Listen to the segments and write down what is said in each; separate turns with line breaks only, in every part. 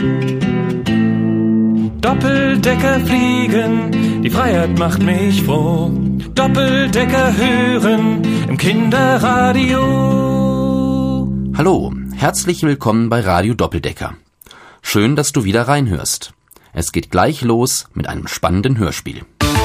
Doppeldecker fliegen, die Freiheit macht mich froh. Doppeldecker hören im Kinderradio.
Hallo, herzlich willkommen bei Radio Doppeldecker. Schön, dass du wieder reinhörst. Es geht gleich los mit einem spannenden Hörspiel.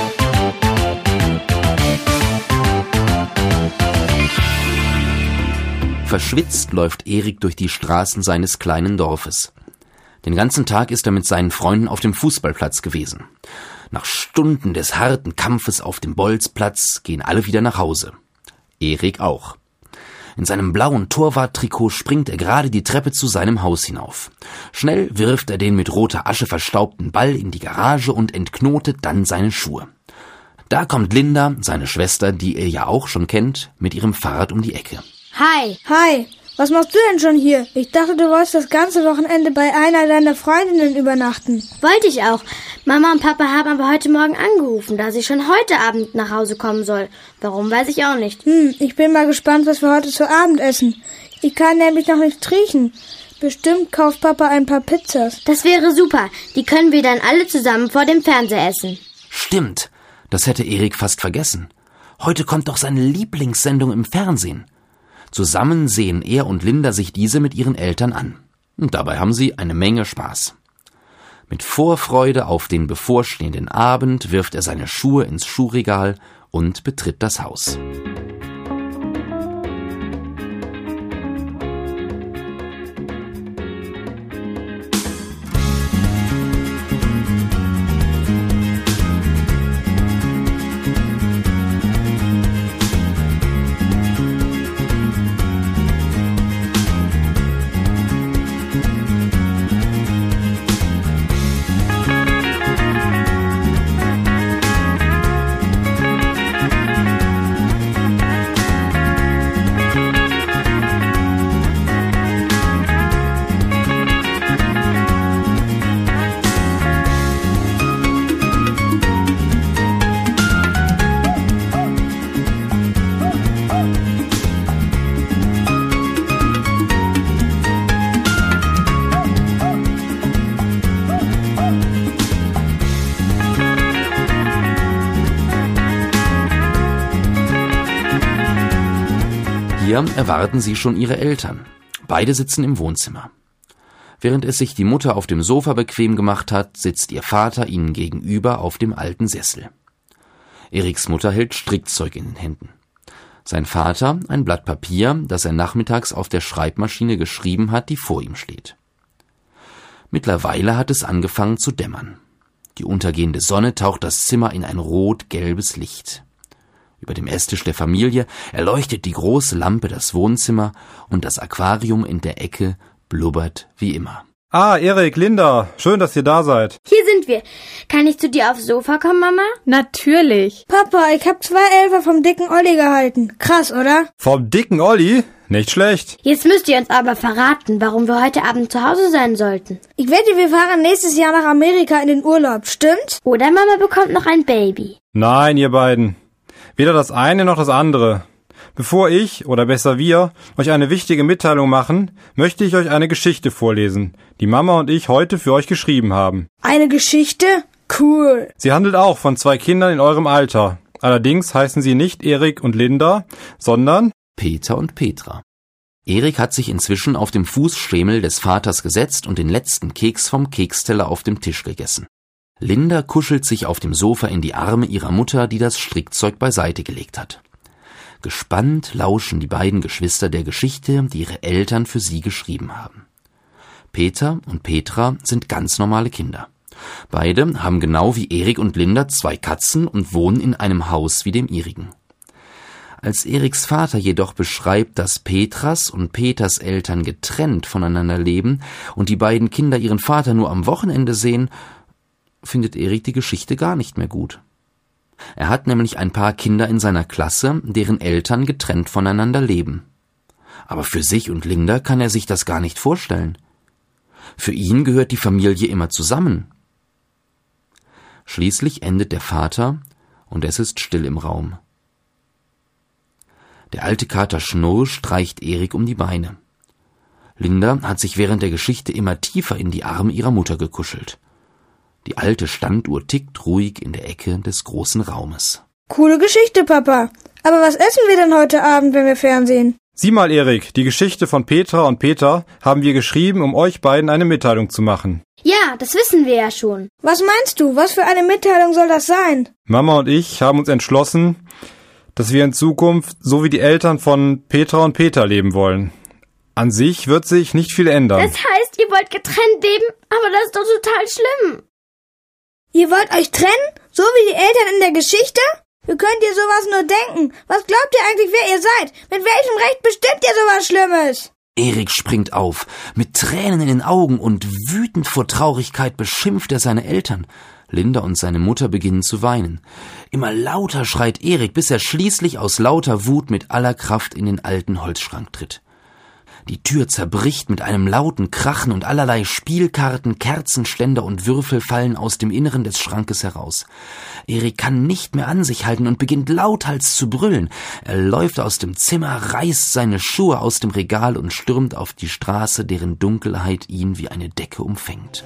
Verschwitzt läuft Erik durch die Straßen seines kleinen Dorfes. Den ganzen Tag ist er mit seinen Freunden auf dem Fußballplatz gewesen. Nach Stunden des harten Kampfes auf dem Bolzplatz gehen alle wieder nach Hause. Erik auch. In seinem blauen Torwarttrikot springt er gerade die Treppe zu seinem Haus hinauf. Schnell wirft er den mit roter Asche verstaubten Ball in die Garage und entknotet dann seine Schuhe. Da kommt Linda, seine Schwester, die ihr ja auch schon kennt, mit ihrem Fahrrad um die Ecke.
Hi.
Hi. Was machst du denn schon hier? Ich dachte, du wolltest das ganze Wochenende bei einer deiner Freundinnen übernachten.
Wollte ich auch. Mama und Papa haben aber heute Morgen angerufen, dass ich schon heute Abend nach Hause kommen soll. Warum, weiß ich auch nicht.
Ich bin mal gespannt, was wir heute zu Abend essen. Ich kann nämlich noch nicht riechen. Bestimmt kauft Papa ein paar Pizzas.
Das wäre super. Die können wir dann alle zusammen vor dem Fernseher essen.
Stimmt, das hätte Erik fast vergessen. Heute kommt doch seine Lieblingssendung im Fernsehen. Zusammen sehen er und Linda sich diese mit ihren Eltern an. Und dabei haben sie eine Menge Spaß. Mit Vorfreude auf den bevorstehenden Abend wirft er seine Schuhe ins Schuhregal und betritt das Haus. Hier erwarten sie schon ihre Eltern. Beide sitzen im Wohnzimmer. Während es sich die Mutter auf dem Sofa bequem gemacht hat, sitzt ihr Vater ihnen gegenüber auf dem alten Sessel. Eriks Mutter hält Strickzeug in den Händen. Sein Vater ein Blatt Papier, das er nachmittags auf der Schreibmaschine geschrieben hat, die vor ihm steht. Mittlerweile hat es angefangen zu dämmern. Die untergehende Sonne taucht das Zimmer in ein rot-gelbes Licht. Über dem Esstisch der Familie erleuchtet die große Lampe das Wohnzimmer und das Aquarium in der Ecke blubbert wie immer.
Ah, Erik, Linda, schön, dass ihr da seid.
Hier sind wir. Kann ich zu dir aufs Sofa kommen, Mama?
Natürlich. Papa, ich hab 2 Elfer vom dicken Olli gehalten. Krass, oder?
Vom dicken Olli? Nicht schlecht.
Jetzt müsst ihr uns aber verraten, warum wir heute Abend zu Hause sein sollten.
Ich wette, wir fahren nächstes Jahr nach Amerika in den Urlaub, stimmt's?
Oder Mama bekommt noch ein Baby.
Nein, ihr beiden. Weder das eine noch das andere. Bevor ich, oder besser wir, euch eine wichtige Mitteilung machen, möchte ich euch eine Geschichte vorlesen, die Mama und ich heute für euch geschrieben haben.
Eine Geschichte? Cool.
Sie handelt auch von 2 Kindern in eurem Alter. Allerdings heißen sie nicht Erik und Linda, sondern
Peter und Petra. Erik hat sich inzwischen auf dem Fußschemel des Vaters gesetzt und den letzten Keks vom Keksteller auf dem Tisch gegessen. Linda kuschelt sich auf dem Sofa in die Arme ihrer Mutter, die das Strickzeug beiseite gelegt hat. Gespannt lauschen die beiden Geschwister der Geschichte, die ihre Eltern für sie geschrieben haben. Peter und Petra sind ganz normale Kinder. Beide haben genau wie Erik und Linda 2 Katzen und wohnen in einem Haus wie dem ihrigen. Als Eriks Vater jedoch beschreibt, dass Petras und Peters Eltern getrennt voneinander leben und die beiden Kinder ihren Vater nur am Wochenende sehen, findet Erik die Geschichte gar nicht mehr gut. Er hat nämlich ein paar Kinder in seiner Klasse, deren Eltern getrennt voneinander leben. Aber für sich und Linda kann er sich das gar nicht vorstellen. Für ihn gehört die Familie immer zusammen. Schließlich endet der Vater und es ist still im Raum. Der alte Kater Schnurr streicht Erik um die Beine. Linda hat sich während der Geschichte immer tiefer in die Arme ihrer Mutter gekuschelt. Die alte Standuhr tickt ruhig in der Ecke des großen Raumes.
Coole Geschichte, Papa. Aber was essen wir denn heute Abend, wenn wir Fernsehen?
Sieh mal, Erik, die Geschichte von Petra und Peter haben wir geschrieben, um euch beiden eine Mitteilung zu machen.
Ja, das wissen wir ja schon.
Was meinst du? Was für eine Mitteilung soll das sein?
Mama und ich haben uns entschlossen, dass wir in Zukunft so wie die Eltern von Petra und Peter leben wollen. An sich wird sich nicht viel ändern.
Das heißt, ihr wollt getrennt leben? Aber das ist doch total schlimm.
Ihr wollt euch trennen? So wie die Eltern in der Geschichte? Wie könnt ihr sowas nur denken? Was glaubt ihr eigentlich, wer ihr seid? Mit welchem Recht bestimmt ihr sowas Schlimmes?
Erik springt auf. Mit Tränen in den Augen und wütend vor Traurigkeit beschimpft er seine Eltern. Linda und seine Mutter beginnen zu weinen. Immer lauter schreit Erik, bis er schließlich aus lauter Wut mit aller Kraft in den alten Holzschrank tritt. Die Tür zerbricht mit einem lauten Krachen und allerlei Spielkarten, Kerzenständer und Würfel fallen aus dem Inneren des Schrankes heraus. Erik kann nicht mehr an sich halten und beginnt lauthals zu brüllen. Er läuft aus dem Zimmer, reißt seine Schuhe aus dem Regal und stürmt auf die Straße, deren Dunkelheit ihn wie eine Decke umfängt.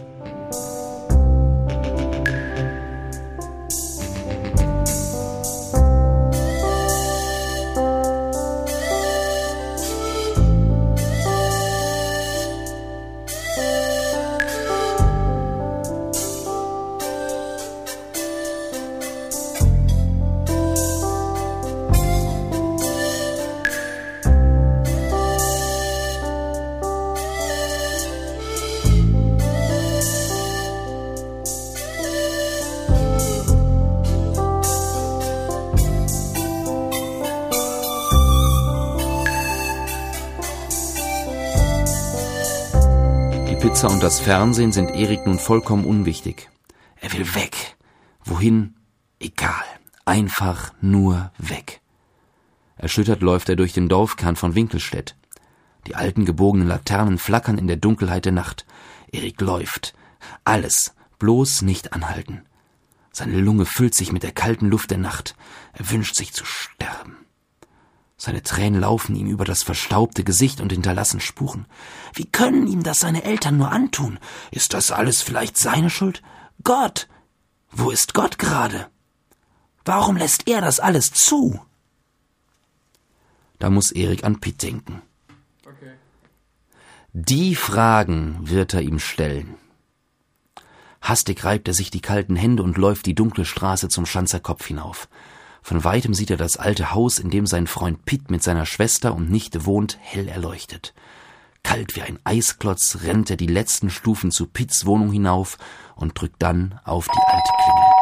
Pizza und das Fernsehen sind Erik nun vollkommen unwichtig. Er will weg. Wohin? Egal. Einfach nur weg. Erschüttert läuft er durch den Dorfkern von Winkelstedt. Die alten gebogenen Laternen flackern in der Dunkelheit der Nacht. Erik läuft. Alles, bloß nicht anhalten. Seine Lunge füllt sich mit der kalten Luft der Nacht. Er wünscht sich zu sterben. Seine Tränen laufen ihm über das verstaubte Gesicht und hinterlassen Spuren. Wie können ihm das seine Eltern nur antun? Ist das alles vielleicht seine Schuld? Gott! Wo ist Gott gerade? Warum lässt er das alles zu? Da muss Erik an Pitt denken. Okay. Die Fragen wird er ihm stellen. Hastig reibt er sich die kalten Hände und läuft die dunkle Straße zum Schanzer Kopf hinauf. Von weitem sieht er das alte Haus, in dem sein Freund Pitt mit seiner Schwester und Nichte wohnt, hell erleuchtet. Kalt wie ein Eisklotz rennt er die letzten Stufen zu Pitts Wohnung hinauf und drückt dann auf die alte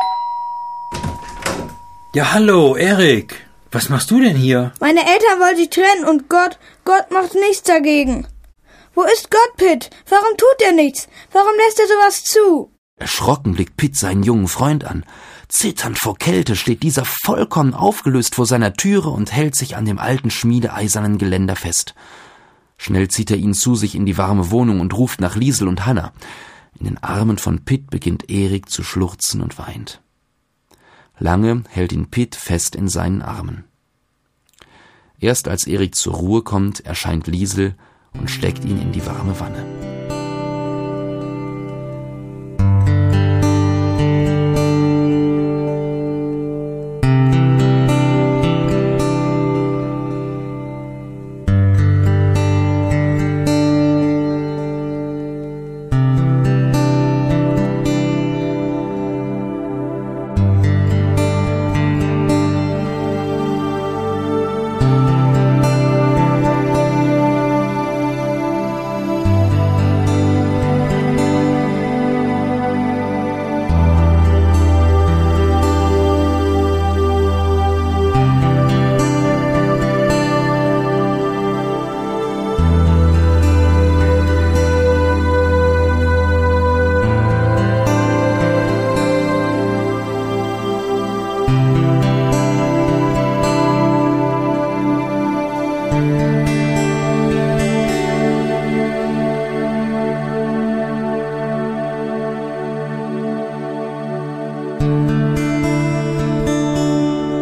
Klingel.
Ja, hallo, Erik. Was machst du denn hier?
Meine Eltern wollen sich trennen und Gott macht nichts dagegen. Wo ist Gott, Pitt? Warum tut er nichts? Warum lässt er sowas zu?
Erschrocken blickt Pitt seinen jungen Freund an. Zitternd vor Kälte steht dieser vollkommen aufgelöst vor seiner Türe und hält sich an dem alten schmiedeeisernen Geländer fest. Schnell zieht er ihn zu sich in die warme Wohnung und ruft nach Liesel und Hanna. In den Armen von Pitt beginnt Erik zu schluchzen und weint. Lange hält ihn Pitt fest in seinen Armen. Erst als Erik zur Ruhe kommt, erscheint Liesel und steckt ihn in die warme Wanne.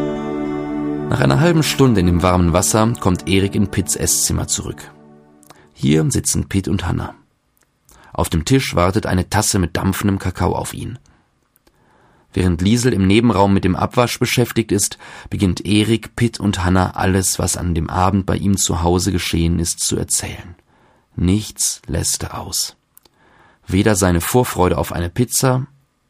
Nach einer halben Stunde in dem warmen Wasser kommt Erik in Pitts Esszimmer zurück. Hier sitzen Pitt und Hannah. Auf dem Tisch wartet eine Tasse mit dampfendem Kakao auf ihn. Während Liesel im Nebenraum mit dem Abwasch beschäftigt ist, beginnt Erik, Pitt und Hannah alles, was an dem Abend bei ihm zu Hause geschehen ist, zu erzählen. Nichts lässt er aus. Weder seine Vorfreude auf eine Pizza,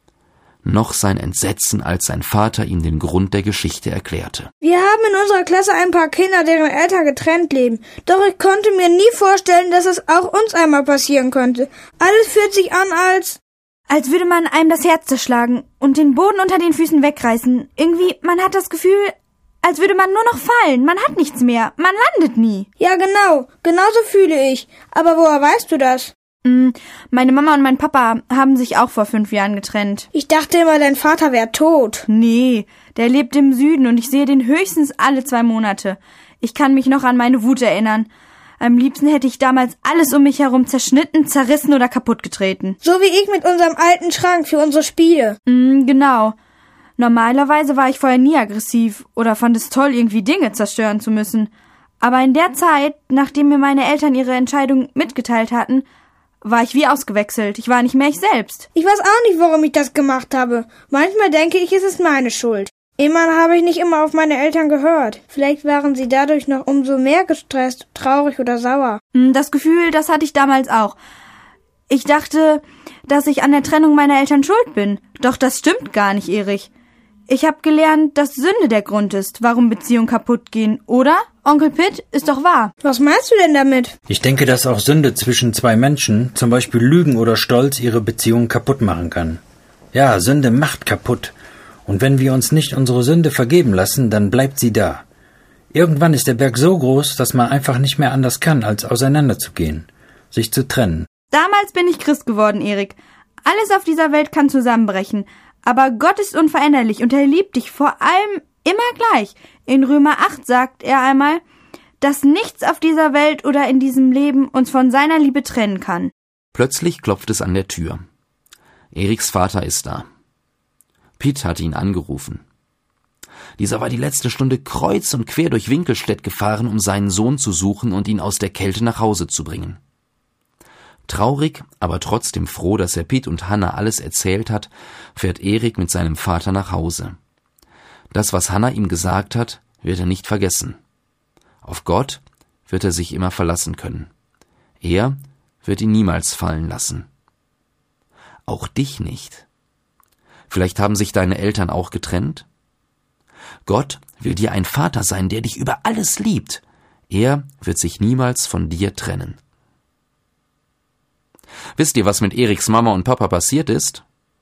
noch sein Entsetzen, als sein Vater ihm den Grund der Geschichte erklärte.
Wir haben in unserer Klasse ein paar Kinder, deren Eltern getrennt leben. Doch ich konnte mir nie vorstellen, dass es auch uns einmal passieren könnte. Alles fühlt sich an, als würde man einem das Herz zerschlagen und den Boden unter den Füßen wegreißen. Irgendwie, man hat das Gefühl, als würde man nur noch fallen. Man hat nichts mehr. Man landet nie. Ja, genau. Genauso fühle ich. Aber woher weißt du das? Meine Mama und mein Papa haben sich auch vor 5 Jahren getrennt. Ich dachte immer, dein Vater wäre tot. Nee, der lebt im Süden und ich sehe den höchstens alle 2 Monate. Ich kann mich noch an meine Wut erinnern. Am liebsten hätte ich damals alles um mich herum zerschnitten, zerrissen oder kaputtgetreten. So wie ich mit unserem alten Schrank für unsere Spiele. Genau. Normalerweise war ich vorher nie aggressiv oder fand es toll, irgendwie Dinge zerstören zu müssen. Aber in der Zeit, nachdem mir meine Eltern ihre Entscheidung mitgeteilt hatten, war ich wie ausgewechselt. Ich war nicht mehr ich selbst. Ich weiß auch nicht, warum ich das gemacht habe. Manchmal denke ich, es ist meine Schuld. Immerhin habe ich nicht immer auf meine Eltern gehört. Vielleicht waren sie dadurch noch umso mehr gestresst, traurig oder sauer. Das Gefühl, das hatte ich damals auch. Ich dachte, dass ich an der Trennung meiner Eltern schuld bin. Doch das stimmt gar nicht, Erich. Ich habe gelernt, dass Sünde der Grund ist, warum Beziehungen kaputt gehen, oder? Onkel Pitt, ist doch wahr. Was meinst du denn damit?
Ich denke, dass auch Sünde zwischen 2 Menschen, zum Beispiel Lügen oder Stolz, ihre Beziehung kaputt machen kann. Ja, Sünde macht kaputt. Und wenn wir uns nicht unsere Sünde vergeben lassen, dann bleibt sie da. Irgendwann ist der Berg so groß, dass man einfach nicht mehr anders kann, als auseinanderzugehen, sich zu trennen.
Damals bin ich Christ geworden, Erik. Alles auf dieser Welt kann zusammenbrechen. Aber Gott ist unveränderlich und er liebt dich vor allem immer gleich. In Römer 8 sagt er einmal, dass nichts auf dieser Welt oder in diesem Leben uns von seiner Liebe trennen kann.
Plötzlich klopft es an der Tür. Eriks Vater ist da. Pitt hatte ihn angerufen. Dieser war die letzte Stunde kreuz und quer durch Winkelstedt gefahren, um seinen Sohn zu suchen und ihn aus der Kälte nach Hause zu bringen. Traurig, aber trotzdem froh, dass er Pitt und Hannah alles erzählt hat, fährt Erik mit seinem Vater nach Hause. Das, was Hannah ihm gesagt hat, wird er nicht vergessen. Auf Gott wird er sich immer verlassen können. Er wird ihn niemals fallen lassen. Auch dich nicht. Vielleicht haben sich deine Eltern auch getrennt? Gott will dir ein Vater sein, der dich über alles liebt. Er wird sich niemals von dir trennen. Wisst ihr, was mit Eriks Mama und Papa passiert ist?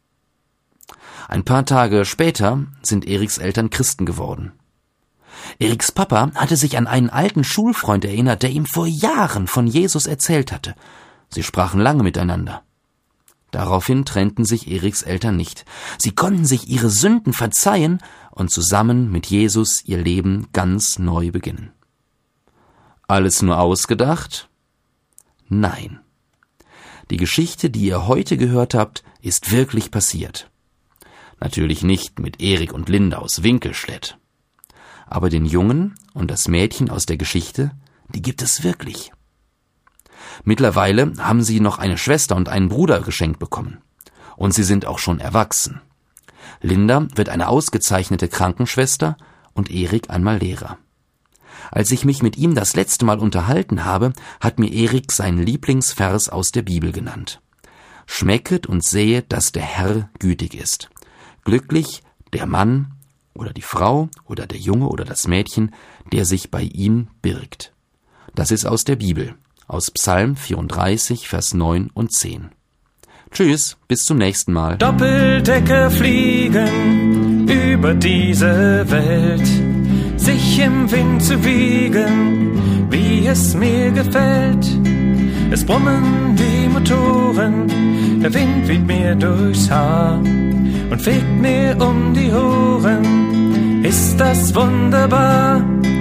Ein paar Tage später sind Eriks Eltern Christen geworden. Eriks Papa hatte sich an einen alten Schulfreund erinnert, der ihm vor Jahren von Jesus erzählt hatte. Sie sprachen lange miteinander. Daraufhin trennten sich Eriks Eltern nicht. Sie konnten sich ihre Sünden verzeihen und zusammen mit Jesus ihr Leben ganz neu beginnen. Alles nur ausgedacht? Nein. Die Geschichte, die ihr heute gehört habt, ist wirklich passiert. Natürlich nicht mit Erik und Linda aus Winkelstedt. Aber den Jungen und das Mädchen aus der Geschichte, die gibt es wirklich. Mittlerweile haben sie noch eine Schwester und einen Bruder geschenkt bekommen. Und sie sind auch schon erwachsen. Linda wird eine ausgezeichnete Krankenschwester und Erik einmal Lehrer. Als ich mich mit ihm das letzte Mal unterhalten habe, hat mir Erik seinen Lieblingsvers aus der Bibel genannt. Schmecket und sehet, dass der Herr gütig ist. Glücklich der Mann oder die Frau oder der Junge oder das Mädchen, der sich bei ihm birgt. Das ist aus der Bibel, aus Psalm 34, Vers 9 und 10. Tschüss, bis zum nächsten Mal.
Doppeldecker fliegen über diese Welt, sich im Wind zu wiegen, wie es mir gefällt. Es brummen die Motoren, der Wind weht mir durchs Haar und fegt mir um die Ohren. Ist das wunderbar?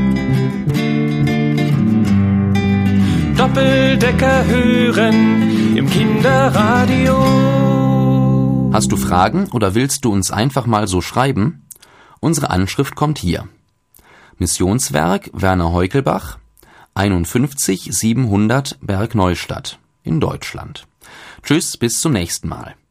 Doppeldecker hören im Kinderradio.
Hast du Fragen oder willst du uns einfach mal so schreiben? Unsere Anschrift kommt hier. Missionswerk Werner Heukelbach, 51 700 Bergneustadt in Deutschland. Tschüss, bis zum nächsten Mal.